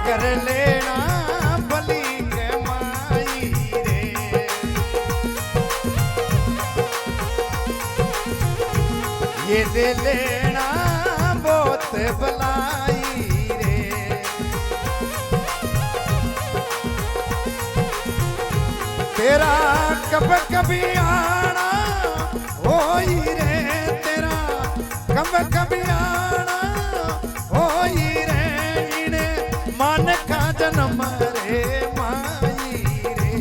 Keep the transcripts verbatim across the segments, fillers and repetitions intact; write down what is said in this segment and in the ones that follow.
कर लेना भली कमाई रे, ये दे लेना बहुत भलाई रे। तेरा कब कभी आना हो रे, तेरा कब कभी आना हो रे, इन्हें मन का जन्म रे माई रे।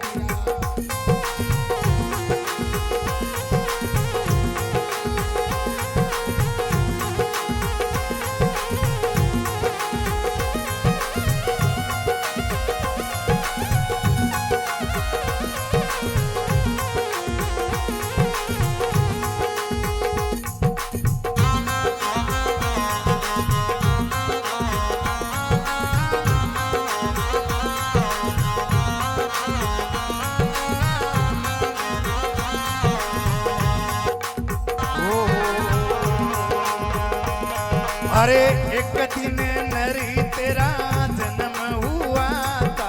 अरे एक दिन नरी तेरा जन्म हुआ था,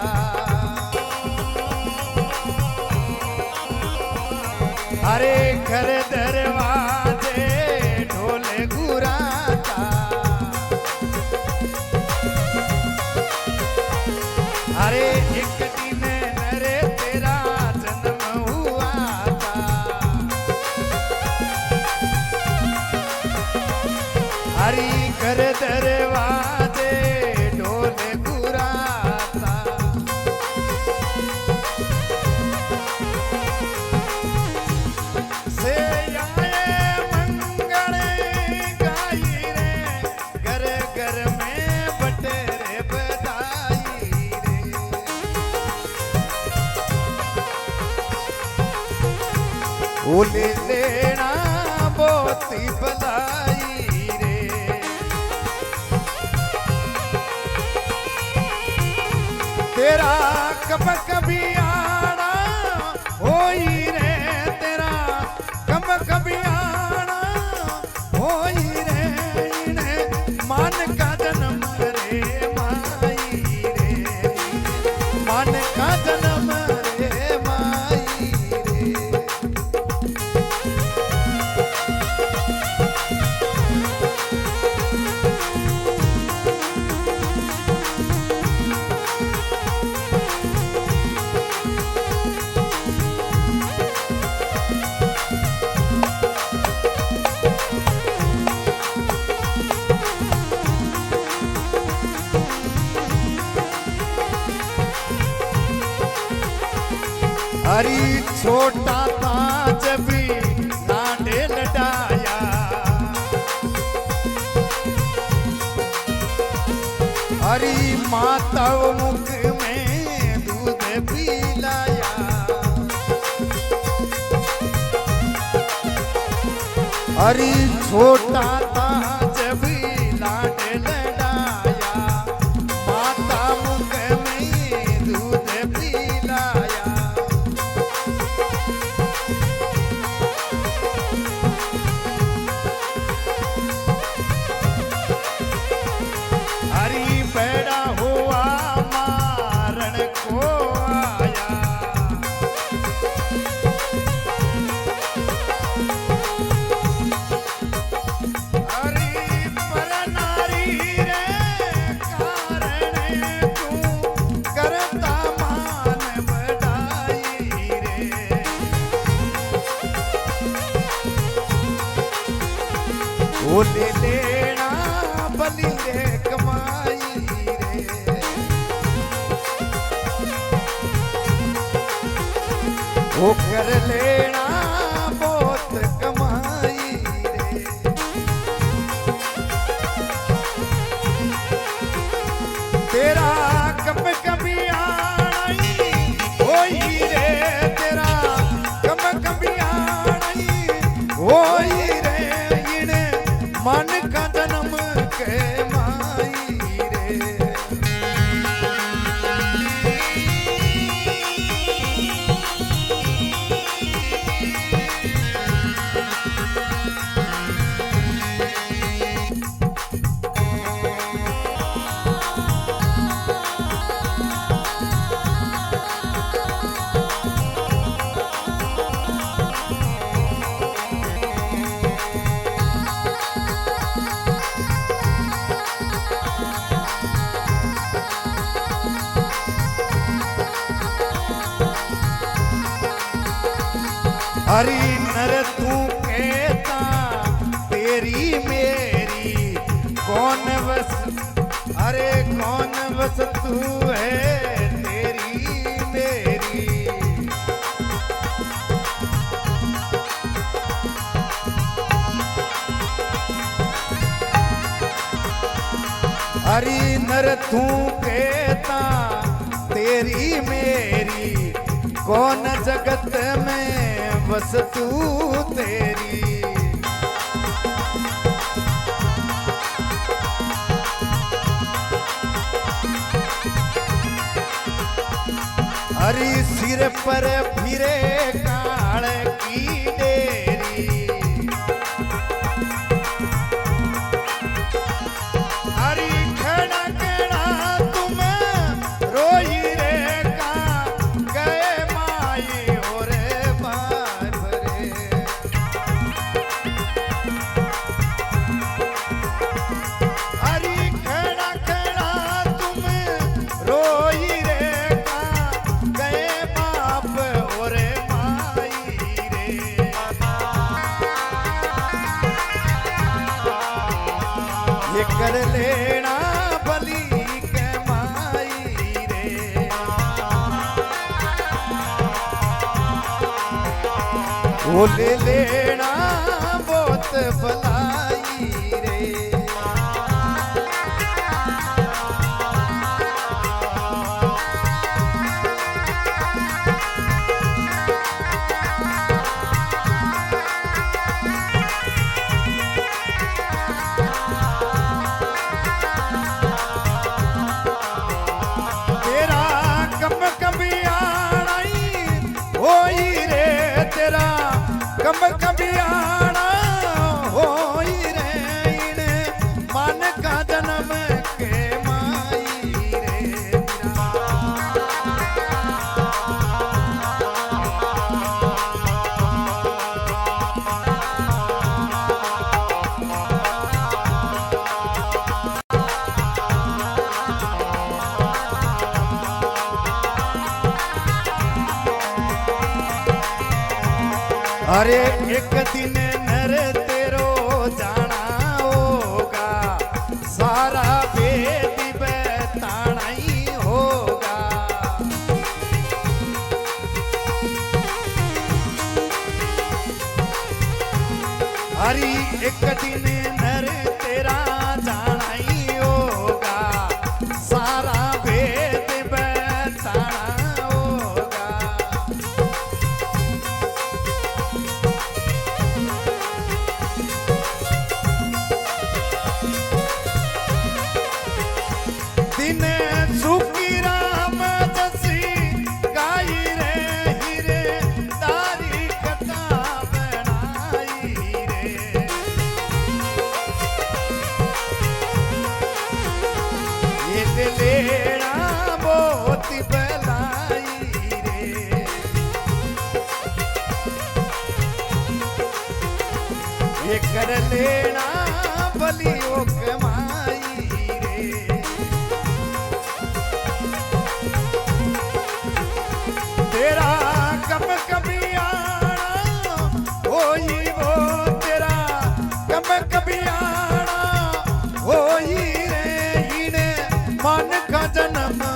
अरे घर दरवाजे ढोल गुरा था, अरे एक दिन नरे तेरा जन्म हुआ था, हरी घर दरवाजे ढोल गुराता, से आए मंगल गाई रे, घर घर में बटेरे बधाई रे। ओले लेना बहुत ही भलाई रे, तेरा कब कभी आना होई रे, तेरा कब कभी आना होई रे, इन्हें मन का जन्म रे माई रे, मन का जन्म रे माई रे। हरी छोटा था जब लाडे लडाया, हरी माता मुख में दूध पिलाया, हरी छोटा था जब लाडे लडाया, माता मुख में दूध पिलाया, हरी पैदा हुआ मारण को आया, हरी पर नारी रे कारण तू करता मान बढ़ाई रे, वो ले लेना बली रे कमाई रे, वो कर लेना बहुत कमाई रे। तेरा कब कभी आना होई रे, तेरा कब कभी आना होई रे, इन्हें मन का जन्म के माई रे। हरी नर तू कहता तेरी मेरी कौन बस, अरे कौन बस तू है तेरी मेरी। हरी नर तू कहता तेरी मेरी कौन जगत में बस तू तेरी। हरी सिर पर फिरे काल की डेरी, हरी खड़ा खड़ा तुम रोई रे का गए माई और बाप रे। हरी खड़ा खड़ा तुम रोई रे का गए बाप और माई रे। ये कर लेना बलि के माई रे, वो ले लेना बहुत भलाई रे। तेरा कम कभी आना होई रे, तेरा कम कभी आना होई रे। इन मन का जन्म के माई रे। अरे एक दिन नर तेरो जाना होगा, सारा वेद बताना ही होगा। हरी एक दिन नर तेरा जाना ही होगा, सारा वेद बताना होगा। दिन सुखी राम जसी गाई रे, हीरे तारी कथा बनाई रे। ये लेना बहुत भलाई रे। ये कर लेना बलियों कमाई रे। तेरा कब कभी आना होई वो, तेरा कब कभी आना होई रे। इन मन का जन्म